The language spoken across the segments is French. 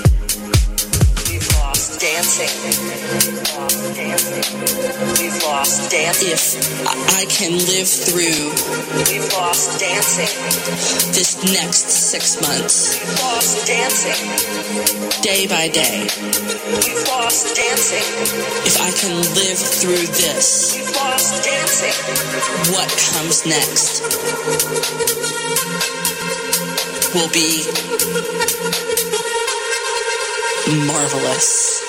We've lost dancing. We've lost dancing. If I can live through We've lost dancing. this next 6 months, We've lost dancing. day by day, We've lost dancing. if I can live through this, We've lost dancing. what comes next will be marvelous.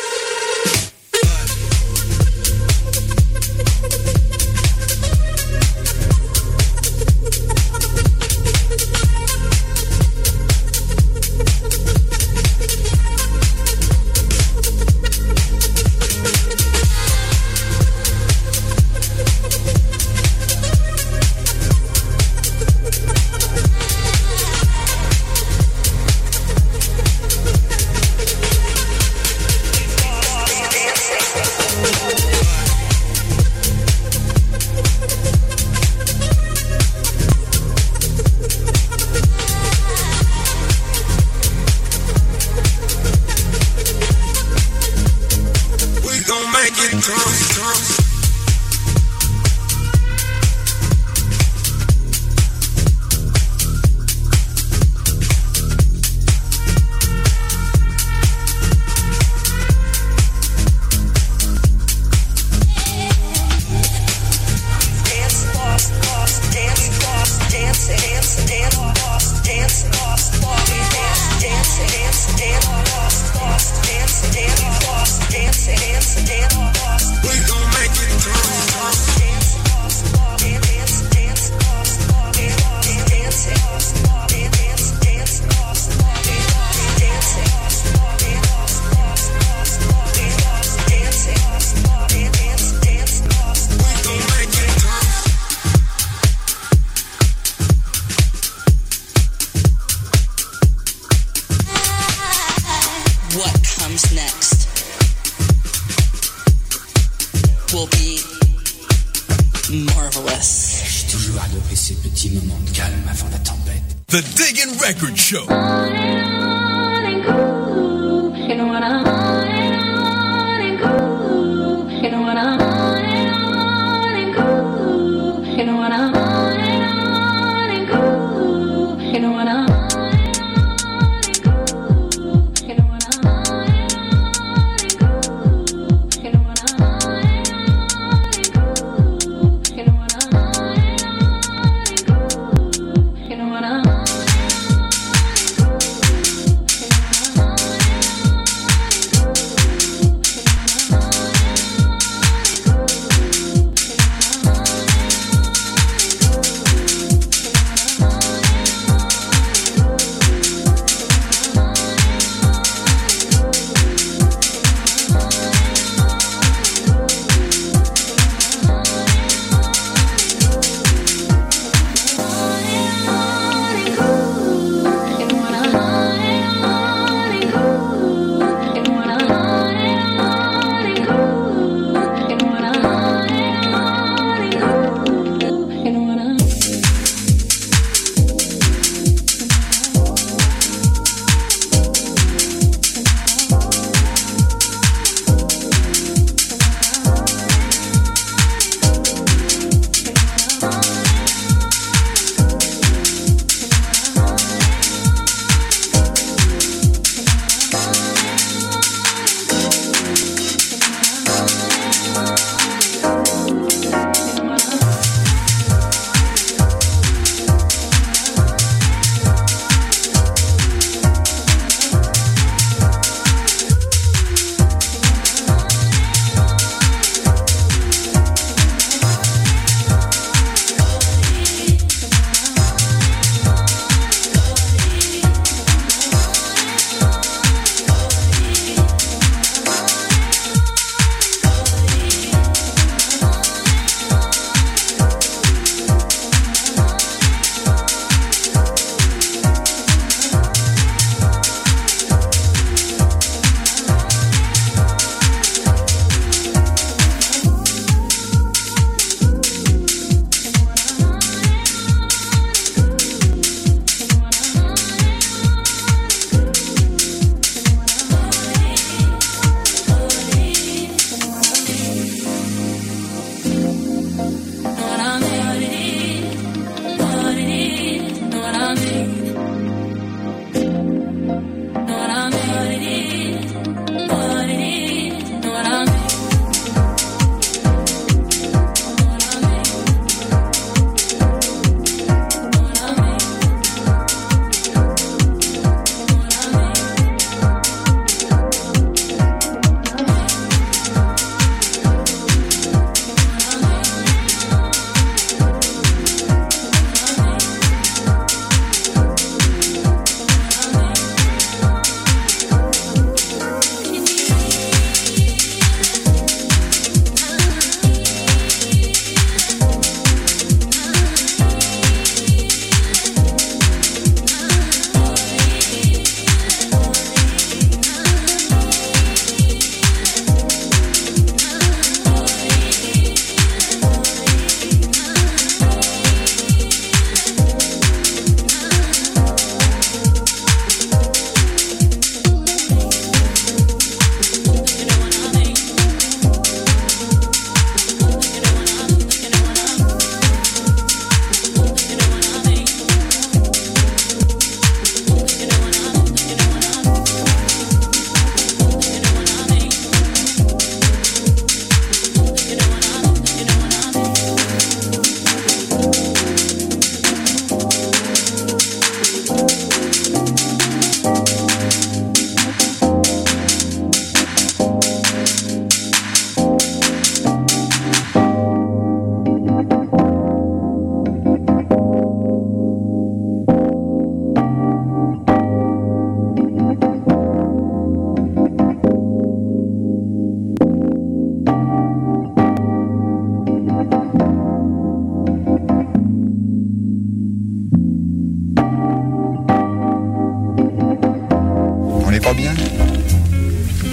The Diggin' Record Show. On and cool, you know what I'm on and cool, you know what I'm on and cool, you know what I'm on and cool, you know what I'm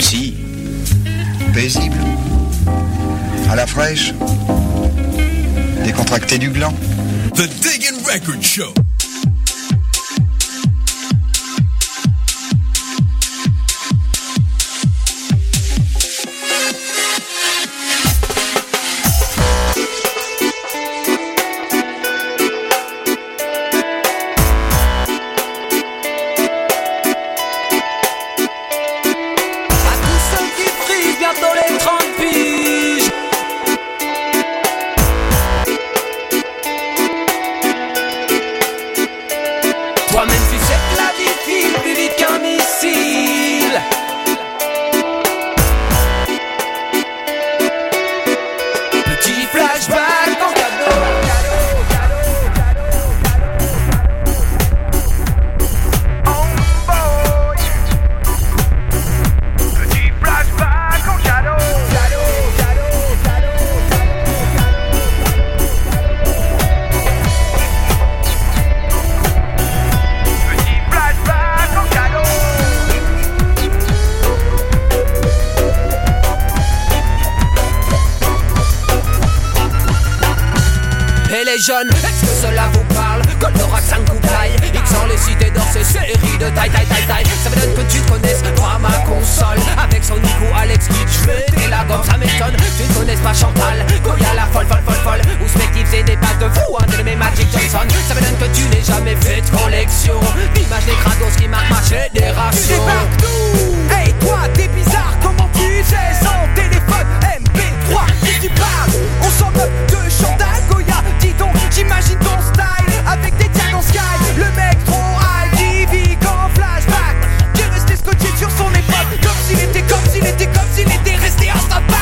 Sexy, paisible, à la fraîche, décontracté du gland. The Diggin' Record Show. Jeunes, est-ce que cela vous parle? Goldorak 5 coups taille, X en les cités d'or, ces séries de taille. Ça me donne que tu te connaisses pas ma console. Avec son Nico, Alex, je mets la gomme, ça m'étonne. Tu ne connaisses pas Chantal, Goya la folle. Ou Spective, c'est des pattes de fou, un de mes Magic Johnson. Ça me donne que tu n'aies jamais fait de collection d'images des crados qui marquent ma génération. Tu débarques d'où? Hey toi, t'es bizarre, comment tu sais sans téléphone MP3? Et tu parles, on s'en moque de Chantal, Goya. Dis donc, j'imagine ton style avec des diamants sky. Le mec trop high qui vit qu'en flashback, qui est resté scotché sur son époque, comme s'il était resté en stand-by.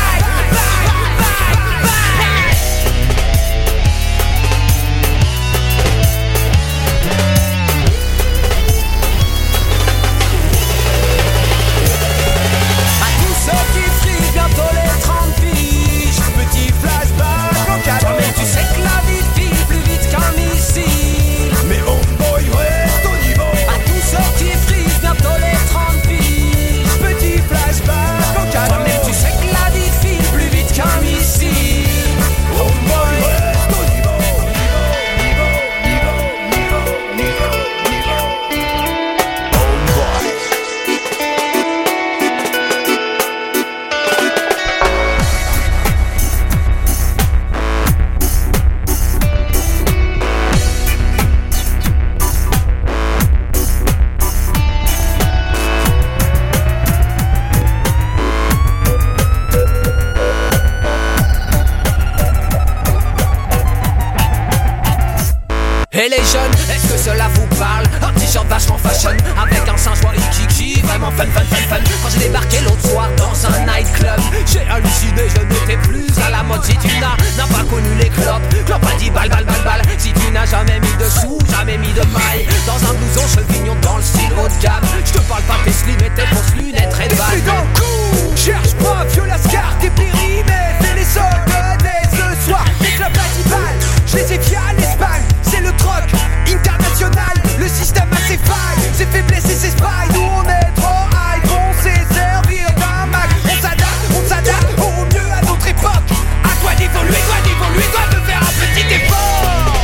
À tous ceux qui frisent bientôt les 30 piges, petit flashback en cadeau. Toi-même tu sais que la vie file plus vite qu'un missile. Mais homeboy reste au niveau. À tous ceux qui frisent bientôt les 30 piges, petit flashback en cadeau. Toi-même tu sais que la vie file plus vite qu'un missile. Homeboy reste au niveau. Homeboy. Et les jeunes, est-ce que cela vous parle? Un t-shirt vachement fashion, avec un singe Waikiki, vraiment fun. Quand j'ai débarqué l'autre soir dans un nightclub, j'ai halluciné, je n'étais plus à la mode. Si tu n'as pas connu les clopes a dit balle. Si tu n'as jamais mis de sous, jamais mis de maille, dans un blouson chevignon dans le style haut de gamme, je te parle pas tes slim et tes fausses lunettes Red Ball. C'est dans le coup, cherche pas, violascar, tes périmètres, fais les soldes ce soir, les clubs à 10 balles, je les ai via l'Espagne, c'est le troc international, le système a ses failles, ses faiblesses et ses failles, nous on est trop high, on sait servir d'un Mac, on s'adapte au mieux à notre époque, à quoi d'évoluer, doit me faire un petit effort.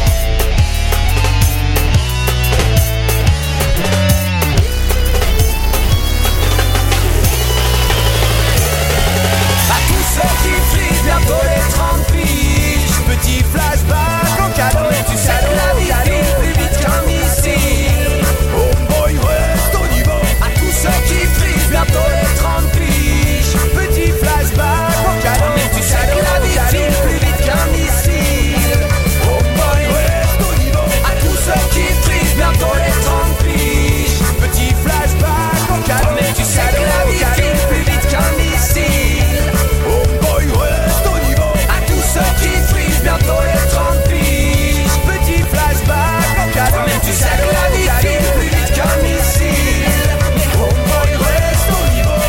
À tous ceux qui frisent bientôt les 30 piges, petit flashback en cadeau. Tu sais que la vie file plus vite qu'un missile. Homeboy reste au niveau. À tous ceux qui frisent bientôt les 30 piges, petit flashback en cadeau. Tu sais que la vie file plus vite qu'un missile. Homeboy reste au niveau. À tous ceux qui frisent bientôt les 30 piges, petit flashback en cadeau. Tu sais que la vie file plus vite qu'un missile. Homeboy reste au niveau. À tous ceux qui frisent bientôt les 30 piges, petit flashback en cadeau. Même tu sais que la vie file plus vite qu'un missile. Homeboy reste au niveau.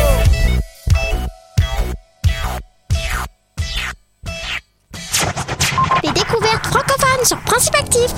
Les découvertes francophones sur Principe Actif.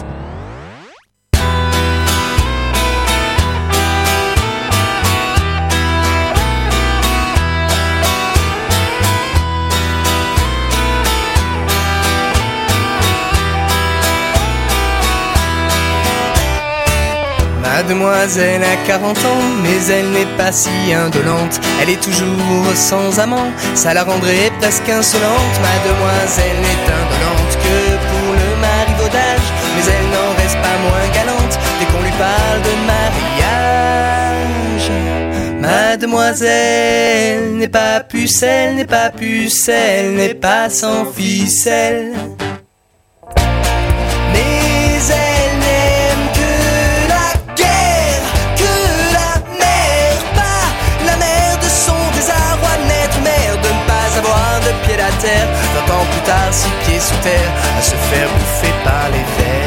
Mademoiselle a 40 ans, mais elle n'est pas si indolente. Elle est toujours sans amant, ça la rendrait presque insolente. Mademoiselle n'est indolente que pour le marivaudage, mais elle n'en reste pas moins galante dès qu'on lui parle de mariage. Mademoiselle n'est pas pucelle, n'est pas pucelle, n'est pas sans ficelle. Mais elle n'aime que la guerre, que la mer, pas la mer de son désarroi de naître, mère de ne pas avoir de pied à terre. 20 ans plus tard, 6 pieds sous terre, à se faire bouffer par les vers.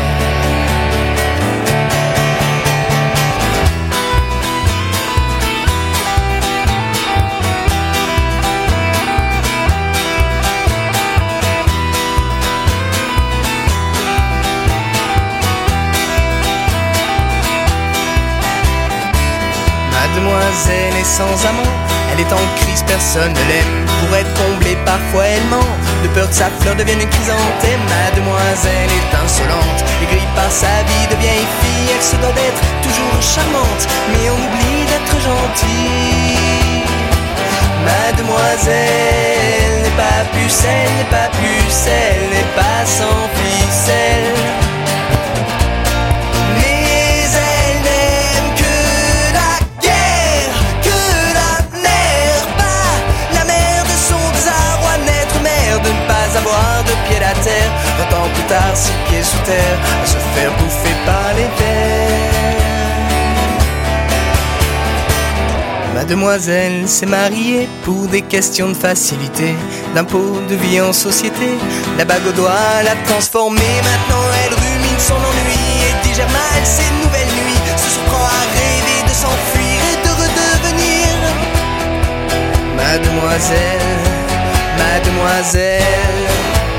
Mademoiselle est sans amant, elle est en crise, personne ne l'aime. Pour être comblée, parfois elle ment, de peur que sa fleur devienne une chrysanthème. Mademoiselle est insolente, aigrie par sa vie de vieille fille. Elle se doit d'être toujours charmante, mais on oublie d'être gentille. Mademoiselle n'est pas pucelle, n'est pas pucelle, n'est pas sans ficelle. Avoir de pied à terre, 20 ans plus tard, 6 pieds sous terre, à se faire bouffer par les vers. Mademoiselle s'est mariée pour des questions de facilité, d'impôts, de vie en société. La bague au doigt l'a transformée, maintenant elle rumine son ennui et digère mal ses nouvelles nuits. Se surprend à rêver de s'enfuir et de redevenir Mademoiselle. Mademoiselle,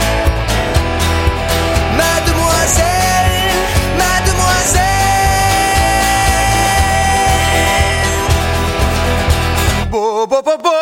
Mademoiselle, Mademoiselle. Bo bo bo bo.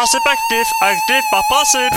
Principe actif, actif par principe.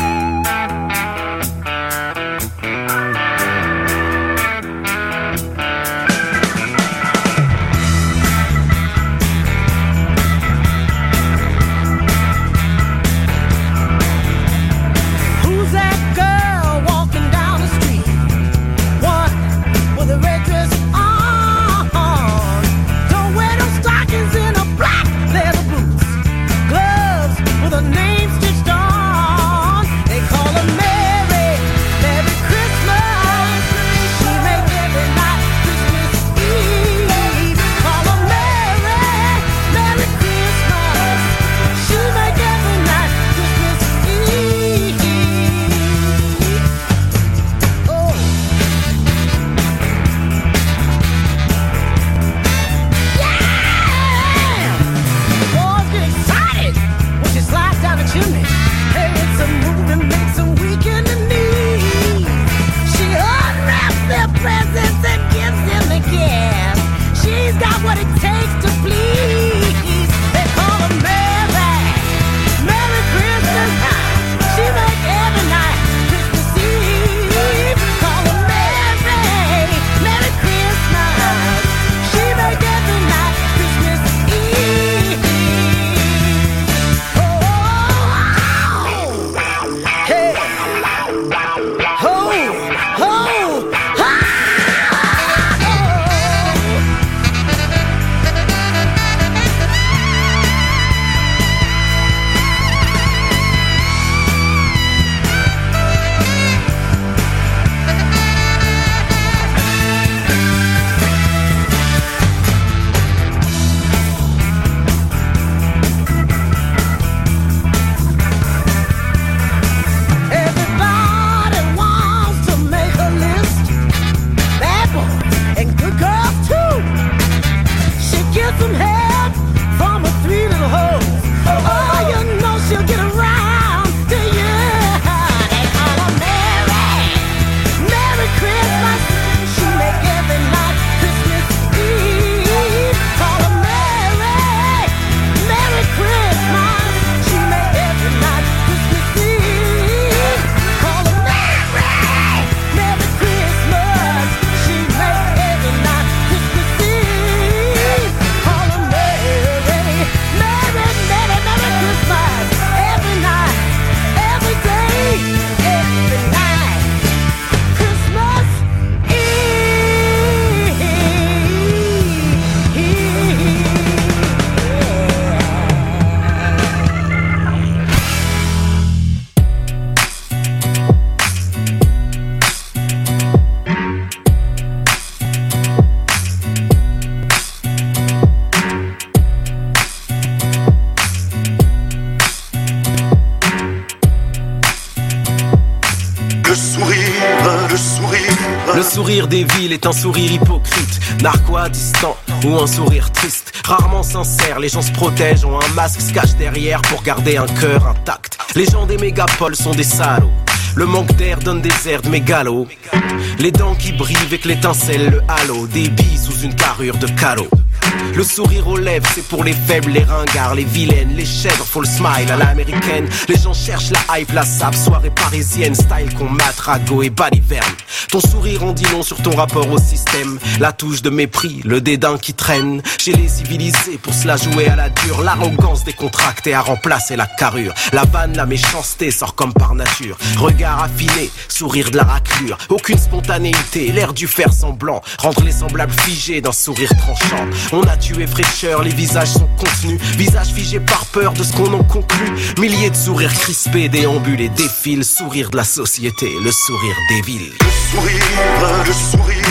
Le sourire des villes est un sourire hypocrite, narquois, distant ou un sourire triste. Rarement sincère, les gens se protègent, ont un masque, se cachent derrière pour garder un cœur intact. Les gens des mégapoles sont des salauds. Le manque d'air donne des airs de mégalos. Les dents qui brillent avec l'étincelle, le halo. Des billes sous une carrure de calot. Le sourire aux lèvres, c'est pour les faibles, les ringards, les vilaines, les chèvres, faut le smile à l'américaine. Les gens cherchent la hype, la sable, soirée parisienne, style qu'on matrago et baliverne. Ton sourire en dit long sur ton rapport au système. La touche de mépris, le dédain qui traîne. Chez les civilisés, pour se la jouer à la dure. L'arrogance décontractée a remplacé la carrure. La vanne, la méchanceté sort comme par nature. Regard affiné, sourire de la raclure. Aucune spontanéité, l'air du faire semblant. Rendre les semblables figés d'un sourire tranchant. On a tué fraîcheur, les visages sont contenus. Visages figés par peur de ce qu'on en conclut. Milliers de sourires crispés déambulent et défilent. Sourire de la société, le sourire des villes. Le sourire, le sourire.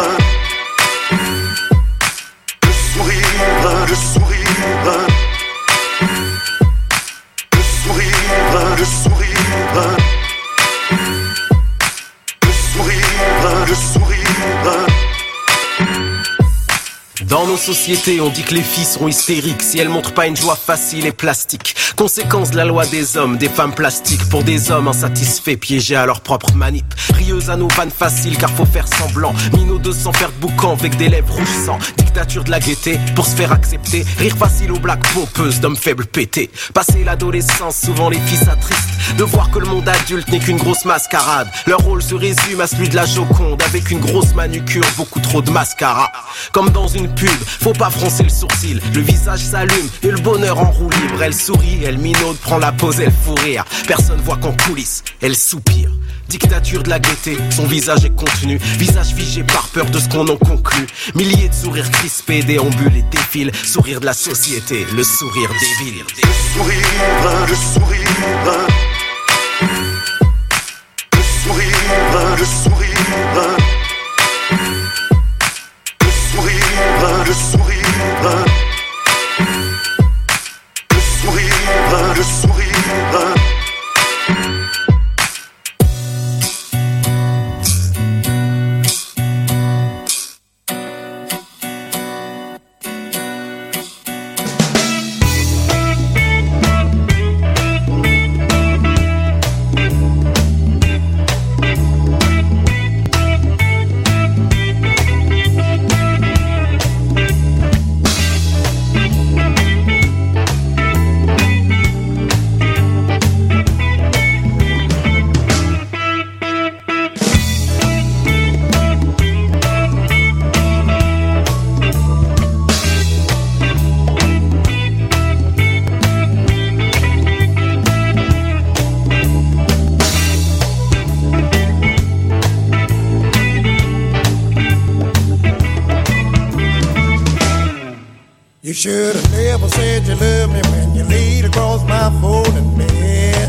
Le sourire, le sourire. Le sourire, le sourire. Le sourire, le sourire. Dans nos sociétés, on dit que les filles sont hystériques si elles montrent pas une joie facile et plastique. Conséquence de la loi des hommes, des femmes plastiques. Pour des hommes insatisfaits, piégés à leur propre manip. Rieuses à nos vannes faciles car faut faire semblant. Minaudeuses sans faire de boucan avec des lèvres rouges sang. Dictature de la gaieté pour se faire accepter. Rire facile aux blagues pompeuses d'hommes faibles pétés. Passer l'adolescence, souvent les filles s'attristent de voir que le monde adulte n'est qu'une grosse mascarade. Leur rôle se résume à celui de la Joconde avec une grosse manucure, beaucoup trop de mascara. Comme dans une pub, faut pas froncer le sourcil. Le visage s'allume et le bonheur en roue libre. Elle sourit, elle minaude, prend la pose, elle fout rire. Personne voit qu'en coulisses, elle soupire. Dictature de la gaieté, son visage est contenu. Visage figé par peur de ce qu'on en conclut. Milliers de sourires crispés déambulent et défilent. Sourire de la société, le sourire des villes. Le sourire, le sourire. Le sourire, le sourire. Le sourire, le sourire. Le sourire, le sourire. You should have never said you love me when you laid across my folding bed.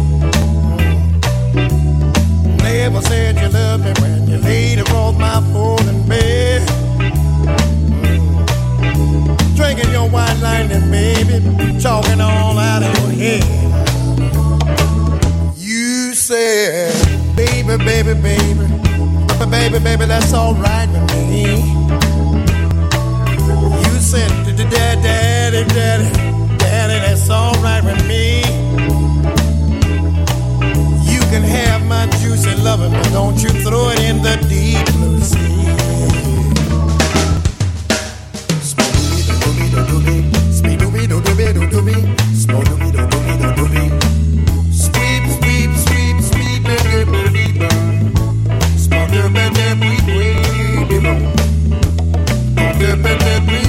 Never said you love me when you laid across my folding bed. Drinking your white lightning, baby, talking all out of your head. You said, baby, baby, baby, baby, baby, that's all right with me. You said, daddy, daddy, daddy, daddy, that's all right with me. You can have my juicy loving, but don't you throw it in the deep blue sea. Spoo-dooby-doo-dooby, spee-dooby-doo-dooby-doo-dooby, spoo-dooby-doo-dooby-doo-dooby. Sweep, sweep, sweep, sweep, doo-doo-doo-doo-doo. Spoo-dooby-doo-dooby-doo-doo. Spoo-dooby-doo-dooby-doo-doo.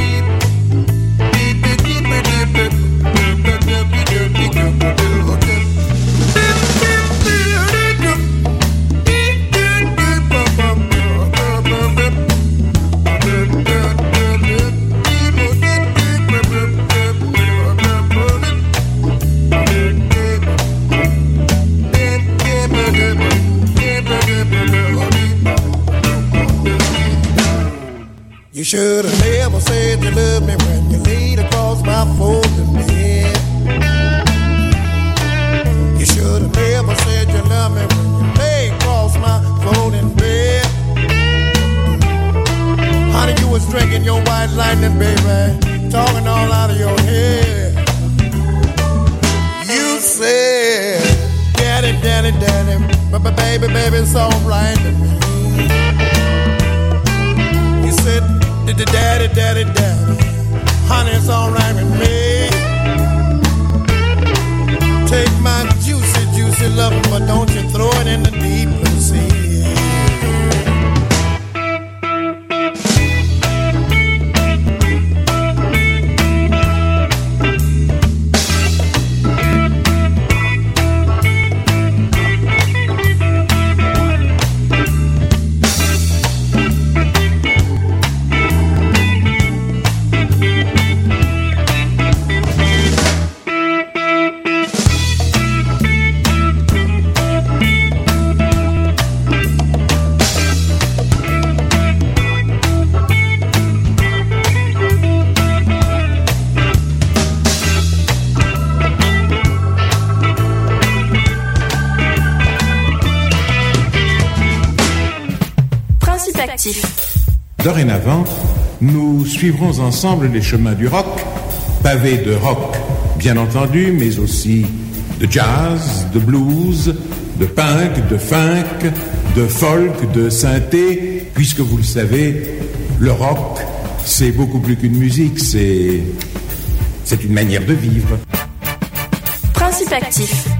You should have never said you loved me when you laid across my folding bed. You should have never said you loved me when you lay across my folding bed. Honey, you was drinking your white lightning, baby, talking all out of your head. You said, daddy, daddy, daddy, but baby, baby, it's all right with me. You said, daddy, daddy, daddy, honey, it's all right with me. Take my juicy, juicy love, but don't you throw it in the deep blue sea. Dorénavant, nous suivrons ensemble les chemins du rock, pavés de rock, bien entendu, mais aussi de jazz, de blues, de punk, de funk, de folk, de synthé, puisque vous le savez, le rock, c'est beaucoup plus qu'une musique, c'est une manière de vivre. Principe actif.